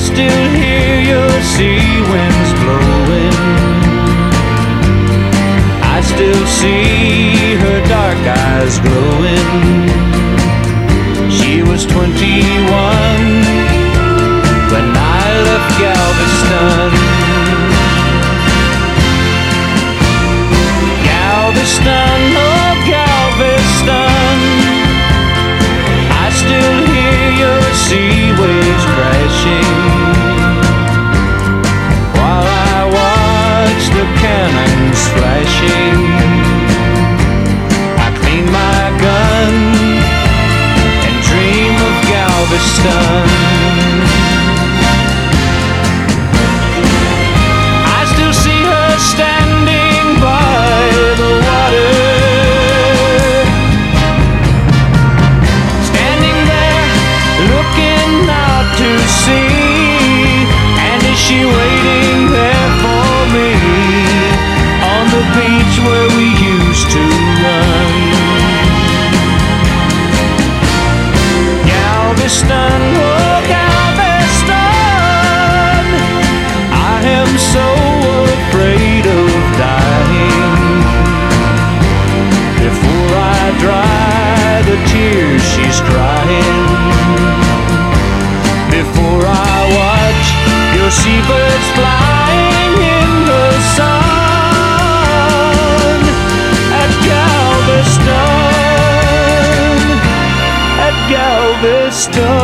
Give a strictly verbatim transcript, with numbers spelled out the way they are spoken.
still hear your sea winds blowing. I still see her dark eyes glowing. She was twenty-one when I left Galveston. Galveston, oh Galveston, I still hear your sea waves crashing while I watch the cannons flashing. I clean my gun and dream of Galveston. I still see her standing by the water, standing there looking out to sea. And is she waiting there for me on the beach where we used to run? Galveston, oh Galveston, I am so afraid of dying. Before I dry the tears she's crying, before I watch your seabirds flying in the sun at Galveston, at Galveston.